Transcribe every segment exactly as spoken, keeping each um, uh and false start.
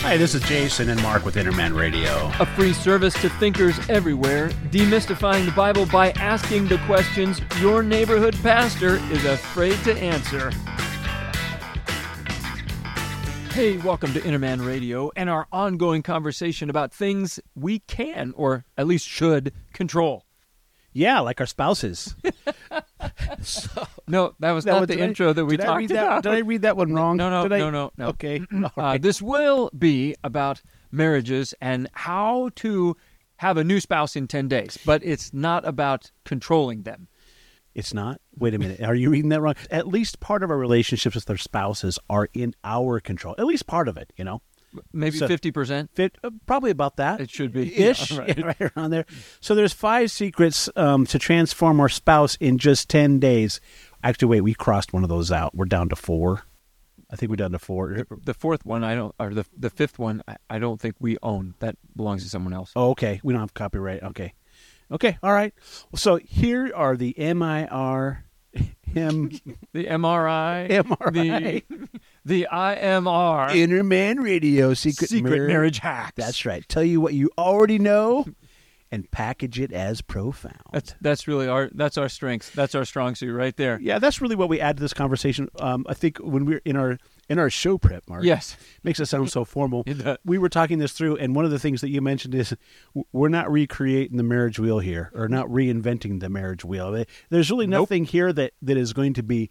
Hi, this is Jason and Mark with Interman Radio. A free service to thinkers everywhere, demystifying the Bible by asking the questions your neighborhood pastor is afraid to answer. Hey, welcome to Interman Radio and our ongoing conversation about things we can, or at least should, control. Yeah, like our spouses. so, no, that was that not was, the I, intro that we did talked I read about. That, did I read that one wrong? No, no, did I? no, no, no. Okay. uh, right. This will be about marriages and how to have a new spouse in ten days, but it's not about controlling them. It's not? Wait a minute. Are you reading that wrong? At least part of our relationships with our spouses are in our control. At least part of it, you know? Maybe so, fifty percent? Fit, uh, probably about that. It should be. Ish, Yeah, right. yeah, right around there. So there's five secrets um, to transform our spouse in just ten days. Actually, wait, we crossed one of those out. We're down to four. I think we're down to four. The, the fourth one, I don't, or the the fifth one, I, I don't think we own. That belongs to someone else. Oh, okay. We don't have copyright. Okay. Okay, all right. So here are the M I R... M the M R I, M R I. the the I M R, Interman Radio Secret, Secret Marriage. Marriage Hacks. That's right. Tell you what you already know, and package it as profound. That's that's really our that's our strength. That's our strong suit right there. Yeah, that's really what we add to this conversation. Um, I think when we're in our in our show prep, Mark. Yes, makes it sound so formal. It does. We were talking this through, and one of the things that you mentioned is we're not recreating the marriage wheel here, or not reinventing the marriage wheel. There's really nope. nothing here that, that is going to be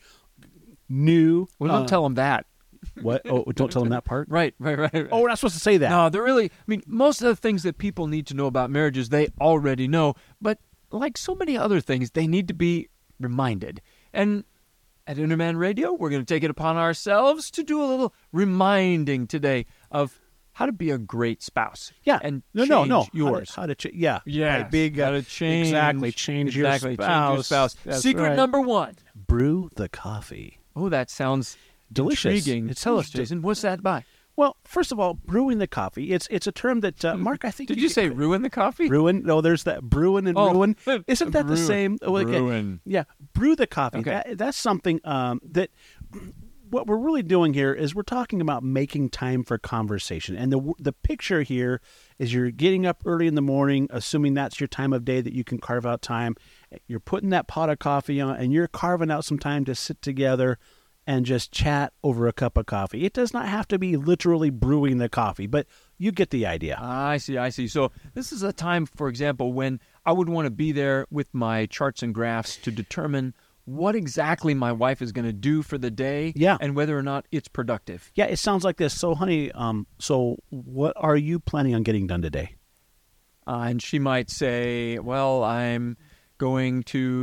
new. Well, don't uh, tell them that. What? Oh, don't tell them that part? Right, right, right, right. Oh, we're not supposed to say that. No, they're really, I mean, most of the things that people need to know about marriages, they already know. But like so many other things, they need to be reminded. And at Interman Radio, we're going to take it upon ourselves to do a little reminding today of how to be a great spouse. Yeah. And no, no, no. yours. How to, how to ch- yeah. Yeah. Right, big, uh, how to change. Exactly. Change exactly, your spouse. Change your spouse. That's Secret right. number one. Brew the coffee. Oh, that sounds delicious. Intriguing. It's Tell us, del- Jason, what's that by? Well, first of all, brewing the coffee. It's it's a term that, uh, Mark, I think... Did you, you say ruin the coffee? Ruin? No, there's that brewing and oh, ruin. Isn't that brew, the same? Oh, okay. Ruin. Yeah, brew the coffee. Okay. That, that's something um, that... What we're really doing here is we're talking about making time for conversation. And the the picture here is you're getting up early in the morning, assuming that's your time of day that you can carve out time. You're putting that pot of coffee on, and you're carving out some time to sit together and just chat over a cup of coffee. It does not have to be literally brewing the coffee, but you get the idea. I see, I see. So this is a time, for example, when I would want to be there with my charts and graphs to determine what exactly my wife is going to do for the day, yeah. and whether or not it's productive. Yeah, it sounds like this. So, honey, um, so what are you planning on getting done today? Uh, and she might say, well, I'm going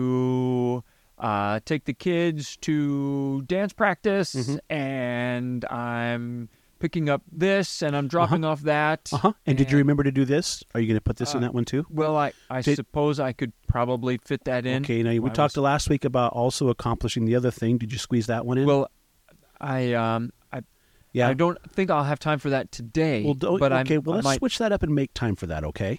to uh, take the kids to dance practice, mm-hmm. and I'm picking up this, and I'm dropping uh-huh. off that. Uh-huh. And, and did you remember to do this? Are you going to put this uh, in that one too? Well, I, I did, suppose I could probably fit that in. Okay, now we I talked was, last week about also accomplishing the other thing. Did you squeeze that one in? Well, I um I yeah. I don't think I'll have time for that today. Well, don't, but okay, I'm, well, let's might, switch that up and make time for that, okay?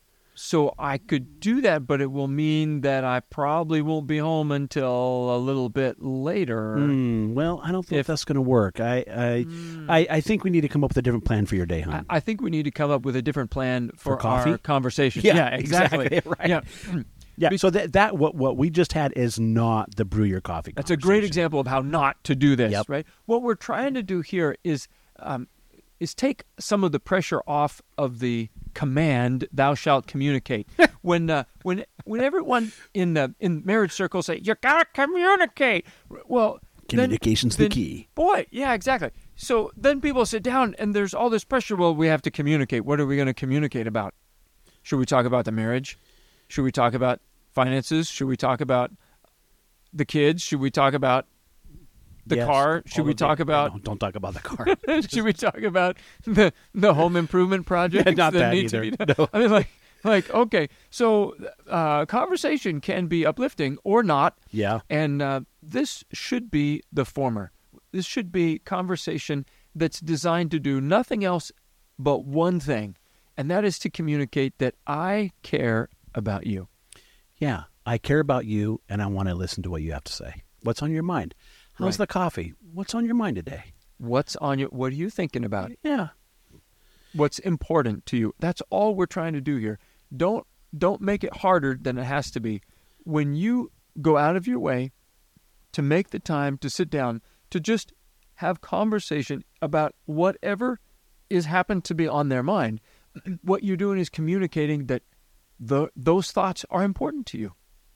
So I could do that, but it will mean that I probably won't be home until a little bit later. Mm, well, I don't think if, that's going to work. I I, mm, I I think we need to come up with a different plan for your day, hon. I, I think we need to come up with a different plan for, for coffee? our conversation. Yeah, yeah exactly. exactly. Right. Yeah. Yeah, so that that what what we just had is not the brew your coffee. That's a great example of how not to do this, yep. right? What we're trying to do here is um, is take some of the pressure off of the command "Thou shalt communicate." when uh, when when everyone in the in marriage circles say you gotta communicate, well, communication's then, the key. Boy, yeah, exactly. So then people sit down and there's all this pressure. Well, we have to communicate. What are we going to communicate about? Should we talk about the marriage? Should we talk about finances? Should we talk about the kids? Should we talk about the yes, car? Should we talk the, about... No, don't talk about the car. Should we talk about the the home improvement projects? Yeah, not that, that need either. To be done? No. I mean, like, like okay, so uh, conversation can be uplifting or not. Yeah. And uh, this should be the former. This should be conversation that's designed to do nothing else but one thing, and that is to communicate that I care about you. Yeah, I care about you, and I want to listen to what you have to say. What's on your mind? How's Right. the coffee? What's on your mind today? What's on your? What are you thinking about? Yeah. what's important to you. That's all we're trying to do here. Don't don't make it harder than it has to be. When you go out of your way to make the time to sit down, to just have conversation about whatever is happened to be on their mind, what you're doing is communicating that the those thoughts are important to you.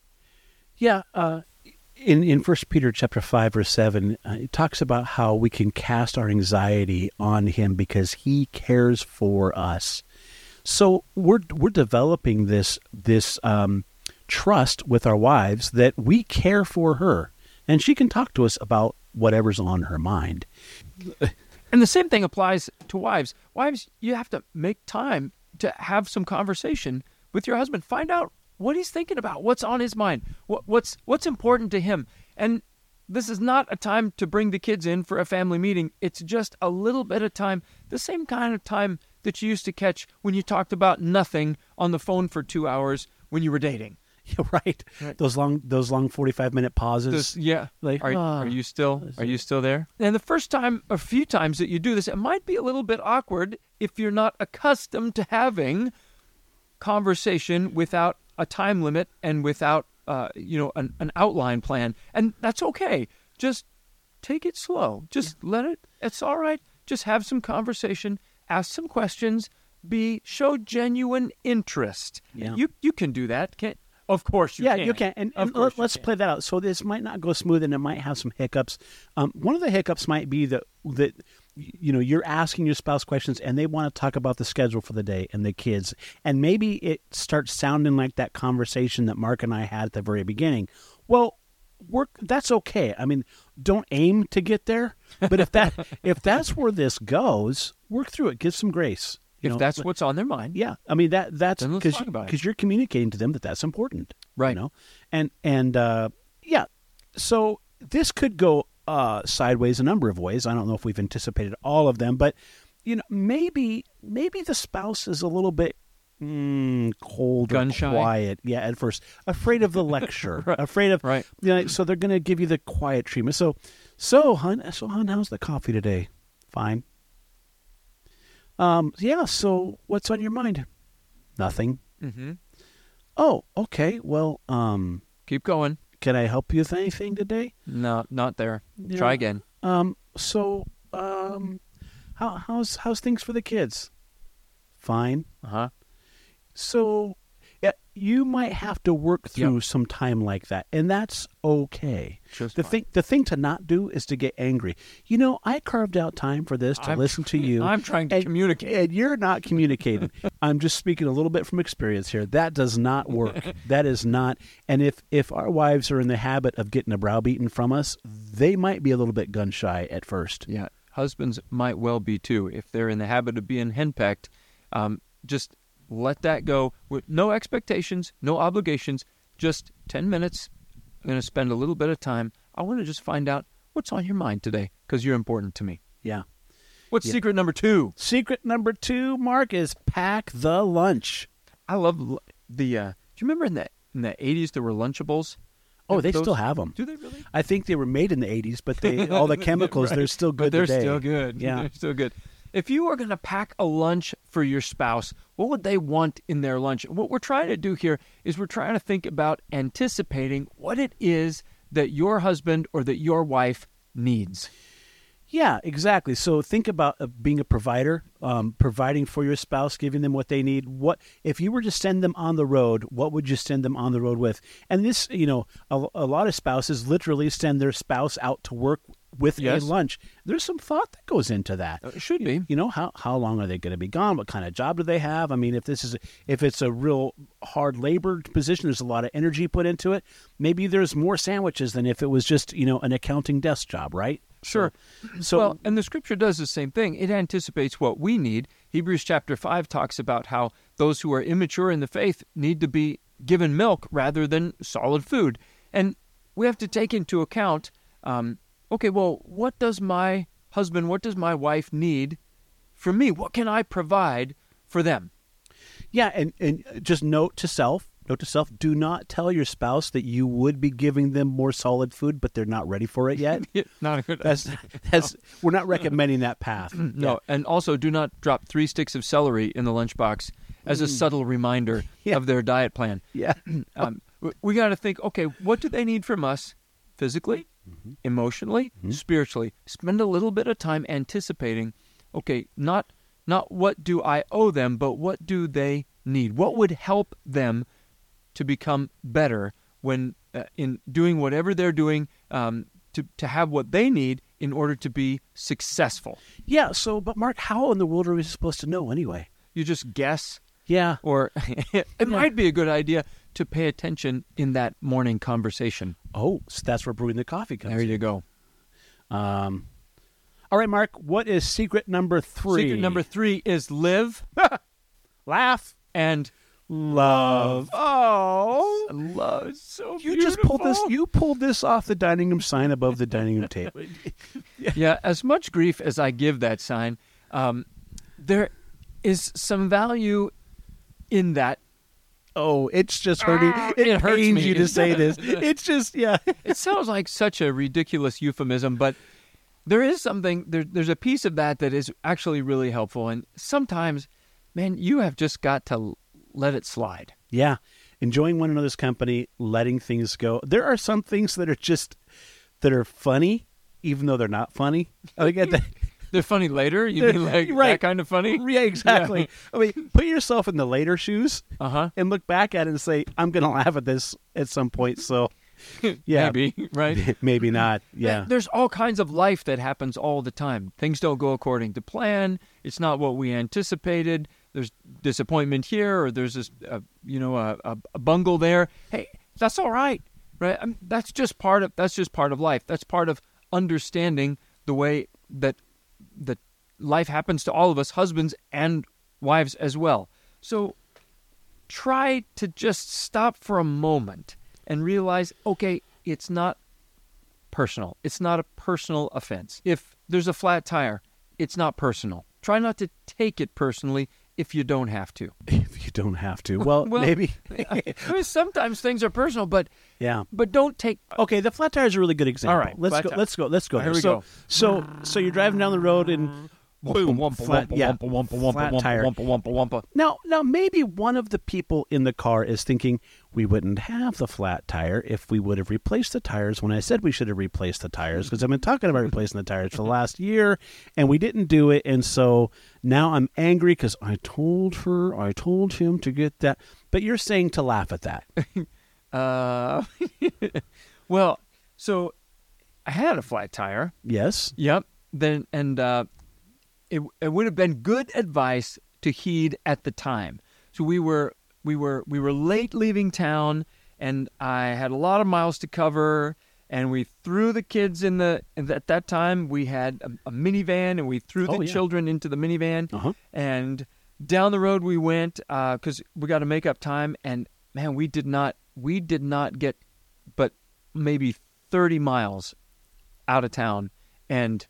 Yeah, uh, in in First Peter chapter five verse seven, uh, it talks about how we can cast our anxiety on Him because He cares for us. So we're we're developing this this um, trust with our wives that we care for her, and she can talk to us about whatever's on her mind. And the same thing applies to wives. Wives, you have to make time to have some conversation with your husband. Find out what he's thinking about, what's on his mind, what, what's what's important to him. And this is not a time to bring the kids in for a family meeting. It's just a little bit of time, the same kind of time that you used to catch when you talked about nothing on the phone for two hours when you were dating. Yeah, right. Right. Those long those long forty-five minute pauses. This, yeah. Like, are, ah. are you still are you still there? And the first time, a few times that you do this, it might be a little bit awkward if you're not accustomed to having conversation without a time limit and without uh, you know an, an outline plan. And that's okay. Just take it slow. Just yeah. let it. It's all right. Just have some conversation. Ask some questions. Be show genuine interest. Yeah. You you can do that. Can't. Of course you yeah, can. you can. And, Of and course let, you let's can. play that out. So this might not go smooth, and it might have some hiccups. Um, one of the hiccups might be that that you know you're asking your spouse questions, and they want to talk about the schedule for the day and the kids, and maybe it starts sounding like that conversation that Mark and I had at the very beginning. Well, work. That's okay. I mean, don't aim to get there, but if that if that's where this goes, work through it. Give some grace. You If know, that's what's on their mind. yeah, I mean that that's Then let's because talk about it. because you're communicating to them that that's important, Right. You know, and and uh, yeah, so this could go uh, sideways a number of ways. I don't know if we've anticipated all of them, but you know, maybe maybe the spouse is a little bit mm, cold, Gun or shy? quiet. Yeah, at first, afraid of the lecture, Right. afraid of Right. You know, so they're going to give you the quiet treatment. So, so hun, so hun, how's the coffee today? Fine. Um, yeah, so what's on your mind? Nothing. Mm-hmm. Oh, okay. Well, um, Keep going. can I help you with anything today? No, not there. Yeah. Try again. Um, so, um, how, how's, how's things for the kids? Fine. Uh-huh. So, yeah, you might have to work through Yep. some time like that, and that's okay. Just The fine. thing, the thing to not do is to get angry. You know, I carved out time for this to I'm listen to you. I'm trying to and, communicate. and you're not communicating. I'm just speaking a little bit from experience here. That does not work. That is not. And if if our wives are in the habit of getting a browbeaten from us, they might be a little bit gun shy at first. Yeah, husbands might well be too. If they're in the habit of being henpecked, um, just let that go with no expectations, no obligations, just ten minutes. I'm going to spend a little bit of time. I want to just find out what's on your mind today because you're important to me. Yeah. What's Yeah. secret number two? Secret number two, Mark, is pack the lunch. I love l- the, uh, do you remember in the, in the eighties there were Lunchables? Oh, they Those- still have them. Do they really? I think they were made in the eighties, but they all the chemicals, Right. they're still good But they're today. still good. Yeah. They're still good. If you were going to pack a lunch for your spouse, what would they want in their lunch? What we're trying to do here is we're trying to think about anticipating what it is that your husband or that your wife needs. Yeah, exactly. So think about uh, being a provider, um, providing for your spouse, giving them what they need. What if you were to send them on the road? What would you send them on the road with? And this, you know, a, a lot of spouses literally send their spouse out to work with Yes. a lunch. There's some thought that goes into that. It should be. You know, how how long are they going to be gone? What kind of job do they have? I mean, if this is if it's a real hard labor position, there's a lot of energy put into it. Maybe there's more sandwiches than if it was just, you know, an accounting desk job, right? Sure. So well, and the scripture does the same thing. It anticipates what we need. Hebrews chapter five talks about how those who are immature in the faith need to be given milk rather than solid food. And we have to take into account, um, okay, well, what does my husband, what does my wife need from me? What can I provide for them? yeah, and, and just note to self, Note to self, do not tell your spouse that you would be giving them more solid food, but they're not ready for it yet. Not a good That's, that's, we're not recommending that path. No, Yeah. and also do not drop three sticks of celery in the lunchbox as a subtle reminder Yeah. of their diet plan. Yeah. Um, w- we got to think, okay, what do they need from us physically, Mhm. emotionally, Mhm. spiritually? Spend a little bit of time anticipating, okay, not not what do I owe them, but what do they need? What would help them to become better when uh, in doing whatever they're doing um, to, to have what they need in order to be successful? Yeah. So, but Mark, how in the world are we supposed to know anyway? You just guess, Yeah. or it might be a good idea to pay attention in that morning conversation. Oh, so that's where brewing the coffee comes. There you go. Um, all right, Mark, what is secret number three? Secret number three is live Laugh. and Love. Oh. love. It's so You just pulled this. beautiful. You pulled this off the dining room sign above the dining room table. Yeah, as much grief as I give that sign, um, there is some value in that. Oh, it's just hurting. Ah, it it hurts pains me. you to say this. It's just, yeah. It sounds like such a ridiculous euphemism, but there is something, there, there's a piece of that that is actually really helpful. And sometimes, man, you have just got to let it slide. Yeah. Enjoying one another's company, letting things go. There are some things that are just, that are funny, even though they're not funny. I get that. They're funny later? You They're- mean like right. that kind of funny? Yeah, exactly. I mean, put yourself in the later shoes Uh-huh. and look back at it and say, I'm going to laugh at this at some point. So, yeah. Maybe, right? Maybe not. Yeah. There's all kinds of life that happens all the time. Things don't go according to plan. It's not what we anticipated. There's disappointment here, or there's this, uh, you know, a, a, a bungle there. Hey, that's all right, right? I mean, that's just part of that's just part of life. That's part of understanding the way that that life happens to all of us, husbands and wives as well. So try to just stop for a moment and realize, okay, it's not personal. It's not a personal offense. If there's a flat tire, it's not personal. Try not to take it personally if you don't have to. If you don't have to. Well, Well, maybe. I mean, sometimes things are personal, but Yeah. but don't take. Okay, the flat tire is a really good example. All right, let's flat go. tire. Let's go. Let's go. Here there. we so, go. So, so you're driving down the road and boom, flat, yeah, flat tire. Now, now maybe one of the people in the car is thinking we wouldn't have the flat tire if we would have replaced the tires when I said we should have replaced the tires, because I've been talking about replacing the tires for the last year and we didn't do it, and so now I'm angry because I told her, I told him to get that. But you're saying to laugh at that. Uh, well, so I had a flat tire. Yes. Yep. Then and uh, it it would have been good advice to heed at the time. So we were we were we were late leaving town, and I had a lot of miles to cover. And we threw the kids in the. And at that time, we had a, a minivan, and we threw the Oh, yeah. children into the minivan. Uh-huh. And down the road we went because we got to make up time. And man, we did not we did not get, but maybe thirty miles out of town, and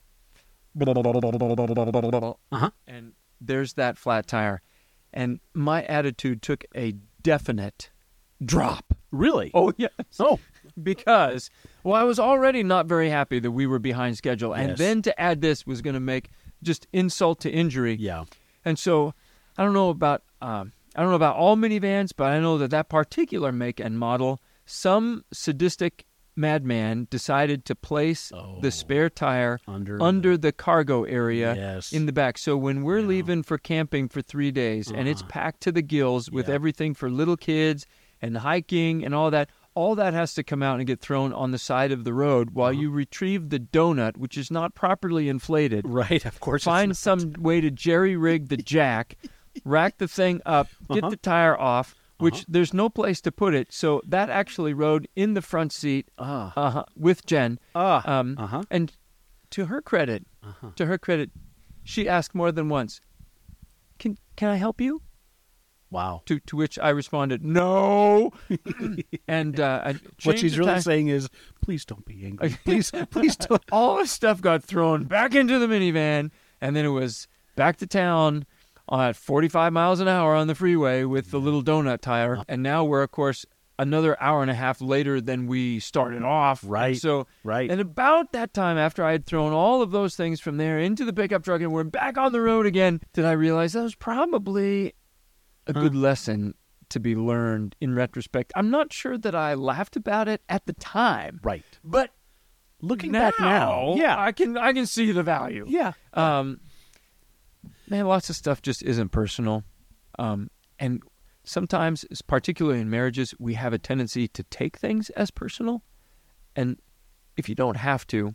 Uh-huh. and there's that flat tire, and my attitude took a definite drop. Really? Oh yes. Oh. Because, well, I was already not very happy that we were behind schedule. And Yes. then to add this was going to make just insult to injury. Yeah. And so I don't know about um, I don't know about all minivans, but I know that that particular make and model, some sadistic madman decided to place Oh. the spare tire Under. under the cargo area Yes. in the back. So when we're Yeah. leaving for camping for three days and it's Uh-huh. packed to the gills with Yeah. everything for little kids and hiking and all that, all that has to come out and get thrown on the side of the road while Uh-huh. you retrieve the donut, which is not properly inflated. Right, of course. it's Find not. some way to jerry-rig the jack, rack the thing up, get Uh-huh. the tire off, which Uh-huh. there's no place to put it. So that actually rode in the front seat Ah. uh, with Jen. Ah. Um, Uh-huh. And to her credit, Uh-huh. to her credit, she asked more than once, "Can can I help you?" Wow. To to which I responded, "No." and uh, I What changed she's the really tire. saying is, please don't be angry. Please, please don't. All the stuff got thrown back into the minivan, and then it was back to town at forty-five miles an hour on the freeway with the little donut tire. And now we're, of course, another hour and a half later than we started off. Right. And so, right. And about that time, after I had thrown all of those things from there into the pickup truck and we're back on the road again, did I realize that was probably a huh. good lesson to be learned in retrospect. I'm not sure that I laughed about it at the time. Right. But looking now, back now, yeah, I can I can see the value. Yeah. Um, man, lots of stuff just isn't personal. Um, and sometimes, particularly in marriages, we have a tendency to take things as personal. And if you don't have to,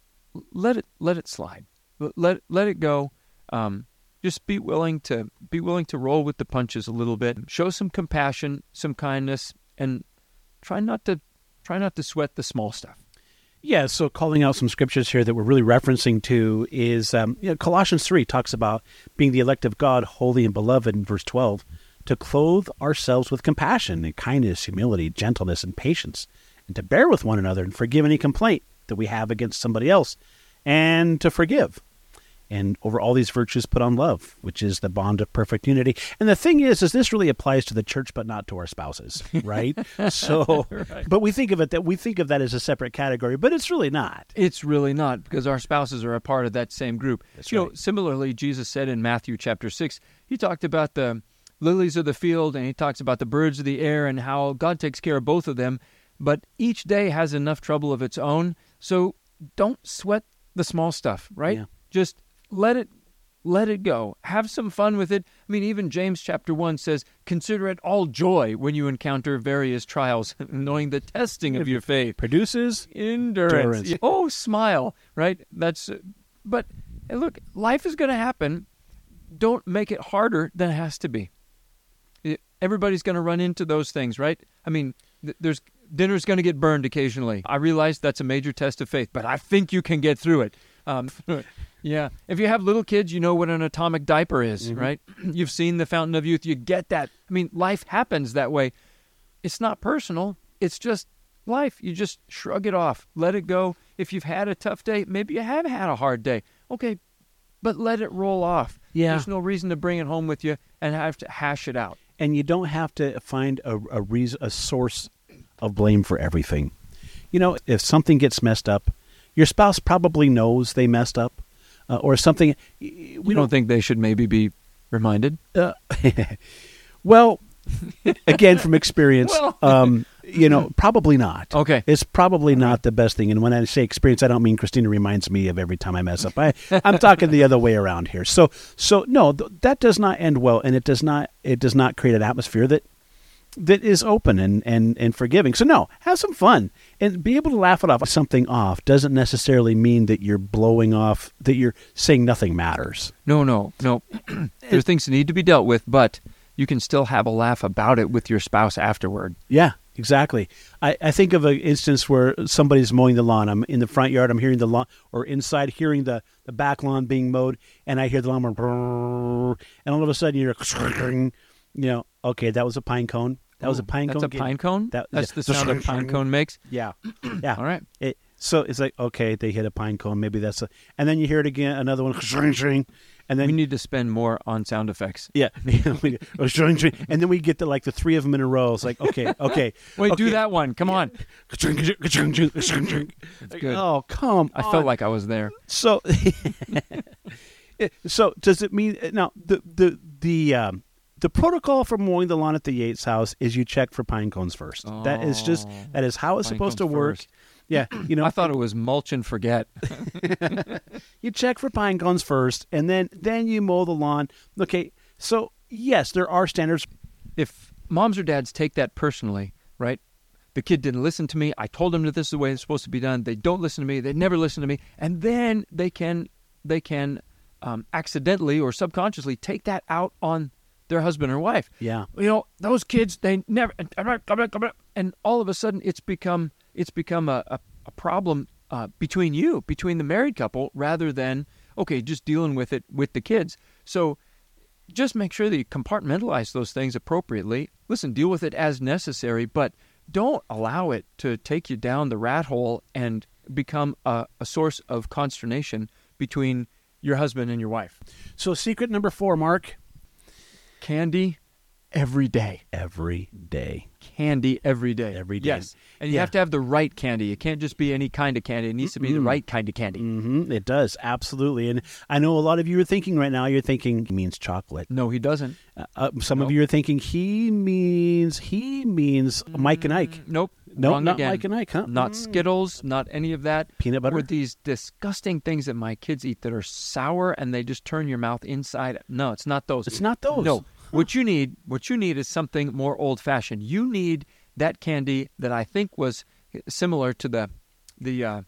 let it let it slide. Let let it go. Um, just be willing to be willing to roll with the punches a little bit. Show some compassion, some kindness, and try not to try not to sweat the small stuff. Yeah, so calling out some scriptures here that we're really referencing to is um, you know, Colossians three talks about being the elect of God, holy and beloved in verse twelve, to clothe ourselves with compassion and kindness, humility, gentleness, and patience, and to bear with one another and forgive any complaint that we have against somebody else, and to forgive. And over all these virtues put on love, which is the bond of perfect unity. And the thing is, is this really applies to the church, but not to our spouses, right? So, right. But we think of it that we think of that as a separate category, but it's really not. It's really not, because our spouses are a part of that same group. That's you right. know, similarly, Jesus said in Matthew chapter six, he talked about the lilies of the field, and he talks about the birds of the air and how God takes care of both of them. But each day has enough trouble of its own, so don't sweat the small stuff, right? Yeah. Just let it let it go. Have some fun with it. I mean, even James chapter one says, consider it all joy when you encounter various trials, knowing the testing of your faith Produces endurance. endurance. Oh, smile, right? That's, but hey, look, life is going to happen. Don't make it harder than it has to be. Everybody's going to run into those things, right? I mean, th- there's dinner's going to get burned occasionally. I realize that's a major test of faith, but I think you can get through it. Um, yeah. If you have little kids, you know what an atomic diaper is, mm-hmm. right? You've seen The Fountain of Youth. You get that. I mean, life happens that way. It's not personal. It's just life. You just shrug it off. Let it go. If you've had a tough day, maybe you have had a hard day. Okay, but let it roll off. Yeah. There's no reason to bring it home with you and have to hash it out. And you don't have to find a, a reason, a source of blame for everything. You know, if something gets messed up, your spouse probably knows they messed up, uh, or something. We don't, don't think they should maybe be reminded? Uh, well, again, from experience, well, um, you know, probably not. Okay. It's probably not the best thing. And when I say experience, I don't mean Christina reminds me of every time I mess up. I, I'm talking the other way around here. So, so no, th- that does not end well, and it does not. It does not create an atmosphere that that is open and, and, and forgiving. So no, have some fun and be able to laugh it off. Something off doesn't necessarily mean that you're blowing off, that you're saying nothing matters. No, no, no. There's things that need to be dealt with, but you can still have a laugh about it with your spouse afterward. Yeah, exactly. I, I think of an instance where somebody's mowing the lawn. I'm in the front yard. I'm hearing the lawn, or inside hearing the, the back lawn being mowed, and I hear the lawnmower, brrr, and all of a sudden you're, you know, okay, that was a pine cone. That was a pine That's cone. a pine cone? That, That's yeah. the sound a pine cone makes? Yeah. Yeah. All right. It, so it's like, okay, they hit a pine cone. Maybe that's a... And then you hear it again, another one, and then... We need to spend more on sound effects. Yeah. And then we get to like the three of them in a row. It's like, okay, okay. Wait, okay. do that one. Come on. That's good. Oh, come I on. felt like I was there. So, so does it mean... Now, the... the, the um, The protocol for mowing the lawn at the Yates house is you check for pine cones first. Oh, that is just that is how it's pine supposed to cones work. first. Yeah, you know. I thought it was mulch and forget. You check for pine cones first, and then then you mow the lawn. Okay, so yes, there are standards. If moms or dads take that personally, right? The kid didn't listen to me. I told them that this is the way it's supposed to be done. They don't listen to me. They never listen to me, and then they can they can um, accidentally or subconsciously take that out on their husband or wife. Yeah. You know, those kids, they never, and all of a sudden it's become it's become a, a, a problem uh, between you, between the married couple, rather than, okay, just dealing with it with the kids. So just make sure that you compartmentalize those things appropriately. Listen, deal with it as necessary, but don't allow it to take you down the rat hole and become a, a source of consternation between your husband and your wife. So secret number four, Mark, Candy every day. Every day. Candy every day. Every day. Yes. And you Yeah. have to have the right candy. It can't just be any kind of candy. It needs to be the Mm-mm. right kind of candy. Mm-hmm. It does, absolutely. And I know a lot of you are thinking right now, you're thinking he means chocolate. No, he doesn't. Uh, uh, some Nope. of you are thinking he means he means Mike and Ike. Mm, Nope. No, Wrong not again. Mike and Ike, huh? Not Mm. Skittles, not any of that. Peanut butter? Or these disgusting things that my kids eat that are sour and they just turn your mouth inside. No, it's not those. It's not those. No. What you need, what you need is something more old-fashioned. You need that candy that I think was similar to the, the uh,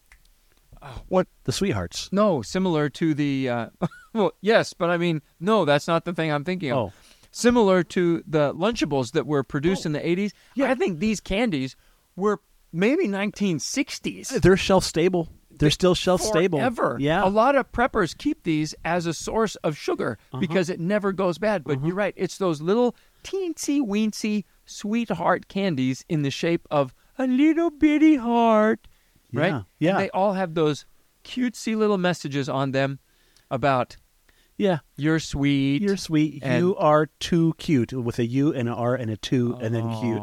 what? The Sweethearts. No, similar to the. Uh, well, yes, but I mean, no, that's not the thing I'm thinking of. Oh. Similar to the Lunchables that were produced Oh. in the eighties. Yeah. I think these candies were maybe nineteen sixties. They're shelf stable. They're still shelf stable. Forever. Yeah. A lot of preppers keep these as a source of sugar Uh-huh. because it never goes bad. But you're right. It's those little teensy weensy sweetheart candies in the shape of a little bitty heart. Right? Yeah. Yeah. And they all have those cutesy little messages on them about yeah. you're sweet. You're sweet. and- You are too cute with a U and an R and a two and then cute.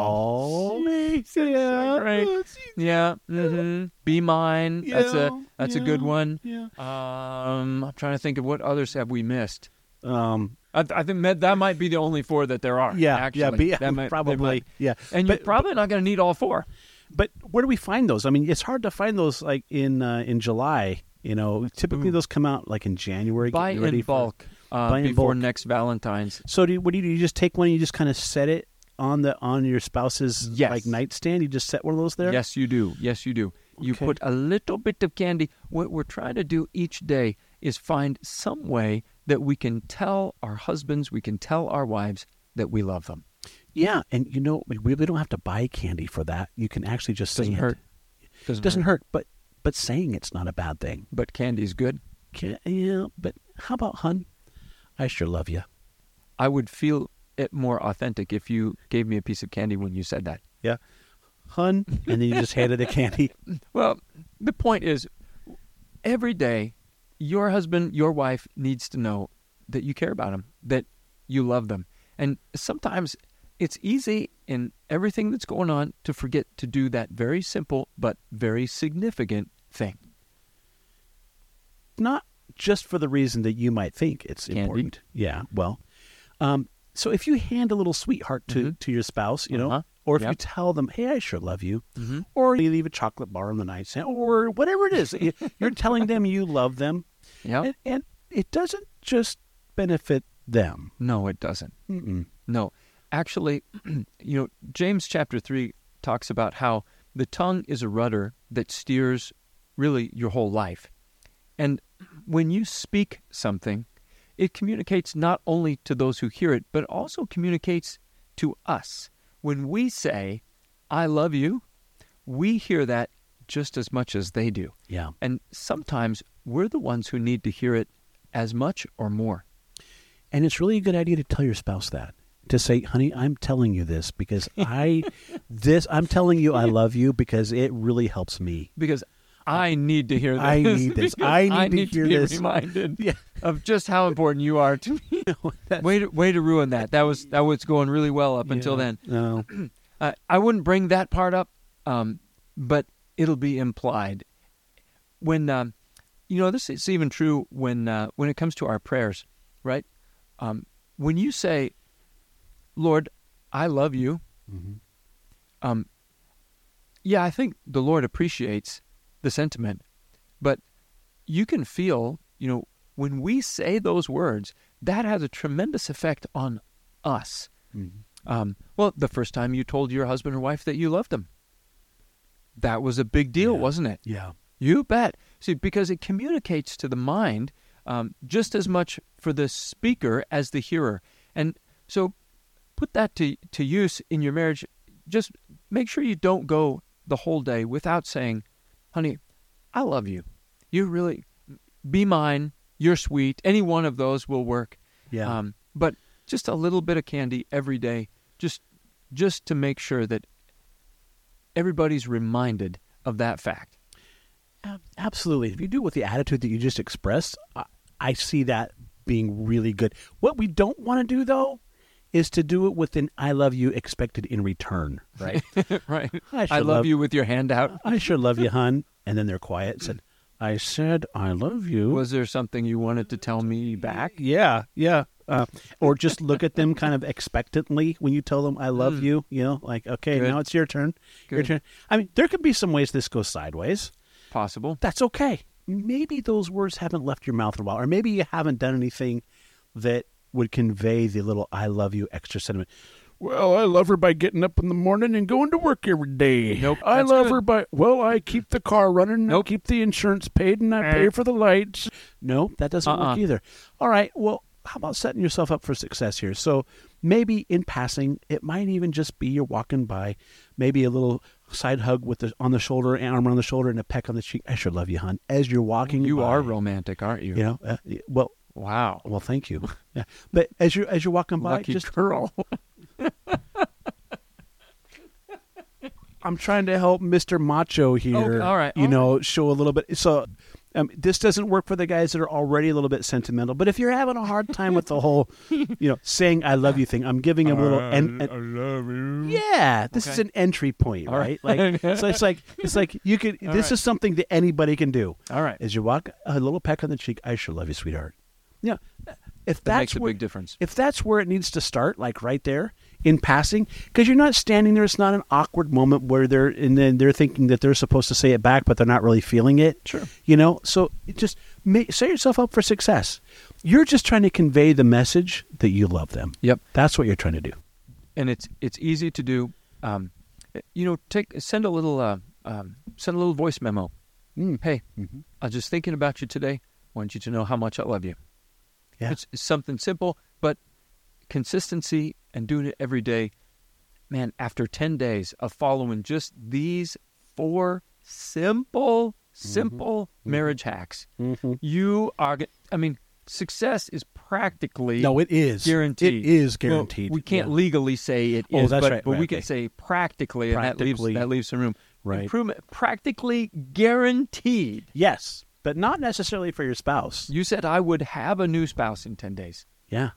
Oh. Yeah. Right. Yeah. Mm-hmm. Be mine. That's a Yeah, that's a yeah, good one. Yeah. Um, I'm trying to think of what others have we missed. Um. I, I think that, that might be the only four that there are. Yeah. actually. Yeah. Be, That might- they probably. might. Yeah. And But- you're probably not going to need all four. But where do we find those? I mean, it's hard to find those like in uh, in July. You know, typically Ooh. those come out like in January. Buy getting ready in for- bulk uh, buy in before bulk. next Valentine's. So do you, what do you do? You just take one and you just kind of set it on the on your spouse's Yes. like nightstand. You just set one of those there. Yes, you do. Yes, you do. You Okay. put a little bit of candy. What we're trying to do each day is find some way that we can tell our husbands, we can tell our wives that we love them. Yeah, and you know we really don't have to buy candy for that. You can actually just Doesn't sing hurt. it. Doesn't, Doesn't hurt. hurt, but but saying it's not a bad thing. But candy's good. Can, yeah, but how about hun? I sure love you. I would feel it more authentic if you gave me a piece of candy when you said that. Yeah, hun, and then you just handed the candy. Well, the point is, every day, your husband, your wife needs to know that you care about them, that you love them. And sometimes it's easy in everything that's going on to forget to do that very simple but very significant thing. Not just for the reason that you might think it's Candy. important. Yeah, well, um, so if you hand a little sweetheart to, Mhm. to your spouse, you know, Uh-huh. or if you Yep. tell them, hey, I sure love you, Mm-hmm. or you leave a chocolate bar on the nightstand, or whatever it is, you- you're telling them you love them, Yeah. and, and it doesn't just benefit them. No, it doesn't. Mm-mm. No. Actually, you know, James chapter three talks about how the tongue is a rudder that steers really your whole life. And when you speak something, it communicates not only to those who hear it, but also communicates to us. When we say, I love you, we hear that just as much as they do. Yeah. And sometimes we're the ones who need to hear it as much or more. And it's really a good idea to tell your spouse that. To say, honey, I'm telling you this because I, this, I'm telling you I love you because it really helps me. Because I need to hear this. I need this. Because I need to hear be this. reminded Yeah. of just how important you are to me. That's- way to way to ruin that. That was that was going really well up until Yeah. then. No. Uh, I wouldn't bring that part up, um, but it'll be implied. When um, you know, this is even true when uh, when it comes to our prayers, right? Um, when you say, "Lord, I love you," Mhm. um, yeah, I think the Lord appreciates the sentiment, but you can feel, you know, when we say those words, that has a tremendous effect on us. Mhm. Um, well, the first time you told your husband or wife that you loved them, that was a big deal, Yeah. wasn't it? Yeah. You bet. See, because it communicates to the mind um, just as much for the speaker as the hearer. And so put that to, to use in your marriage. Just make sure you don't go the whole day without saying, honey, I love you. You really, be mine. You're sweet. Any one of those will work. Yeah. Um, but just a little bit of candy every day, just just to make sure that everybody's reminded of that fact. Ab- Absolutely. If you do it with the attitude that you just expressed, I, I see that being really good. What we don't want to do, though, is to do it with an I love you expected in return, right? Right. I, I love, love you with your hand out. I sure love you, hun. And then they're quiet. Said, I said I love you. Was there something you wanted to tell me back? Yeah, yeah. Uh, or just look at them kind of expectantly when you tell them I love mm. you. You know, like, okay, Good. Now it's your turn. Good. Your turn. I mean, there could be some ways this goes sideways. Possible. That's okay. Maybe those words haven't left your mouth in a while, or maybe you haven't done anything that would convey the little I love you extra sentiment. Well, I love her by getting up in the morning and going to work every day. Nope. I love good. her by, well, I keep the car running, nope. I keep the insurance paid, and I pay for the lights. No, that doesn't uh-uh. work either. All right, well, how about setting yourself up for success here? So maybe in passing, it might even just be you're walking by, maybe a little side hug with the on the shoulder, arm around the shoulder, and a peck on the cheek. I sure love you, hon. As you're walking You by, are romantic, aren't you? You know, uh, well... Wow. Well, thank you. Yeah. But as you're, as you're walking by, Lucky just... girl. I'm trying to help Mister Macho here. Okay, all right. You all know, right. show a little bit. So um, this doesn't work for the guys that are already a little bit sentimental. But if you're having a hard time with the whole, you know, saying I love you thing, I'm giving them a little. En- en- I love you. Yeah, this okay. is an entry point, all right? right. Like, so it's like it's like you could. All this right. is something that anybody can do. All right. As you walk, a little peck on the cheek. I sure love you, sweetheart. Yeah. If that that's makes a where, big difference. If that's where it needs to start, like right there in passing, because you're not standing there, it's not an awkward moment where they're and then they're thinking that they're supposed to say it back, but they're not really feeling it. Sure. You know, so it just make, set yourself up for success. You're just trying to convey the message that you love them. Yep. That's what you're trying to do. And it's it's easy to do. Um, you know, take send a little uh, um, send a little voice memo. Mm. Hey, mm-hmm. I was just thinking about you today. I want you to know how much I love you. Yeah. It's, it's something simple, but consistency and doing it every day. Man, after ten days of following just these four simple, simple mm-hmm. marriage hacks, mm-hmm. you are, I mean, success is practically no, it is guaranteed. It is guaranteed. Well, we can't yeah. legally say it oh, is, that's but, right, but right, we okay. can say practically, practically, and that leaves, that leaves some room. Right. Improvement, practically guaranteed. Yes. But not necessarily for your spouse. You said I would have a new spouse in ten days. Yeah.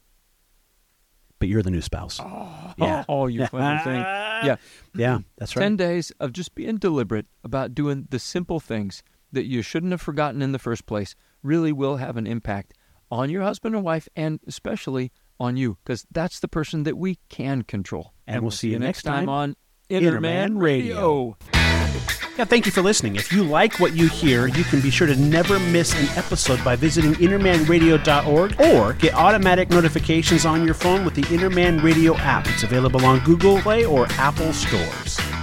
But you're the new spouse. Oh, yeah. Oh, you clever thing. Yeah. Yeah, that's right. ten days of just being deliberate about doing the simple things that you shouldn't have forgotten in the first place really will have an impact on your husband or wife and especially on you because that's the person that we can control. And, and we'll see you next time, time on Inner Man Radio. Yeah, thank you for listening. If you like what you hear, you can be sure to never miss an episode by visiting inner man radio dot org or get automatic notifications on your phone with the Inner Man Radio app. It's available on Google Play or Apple stores.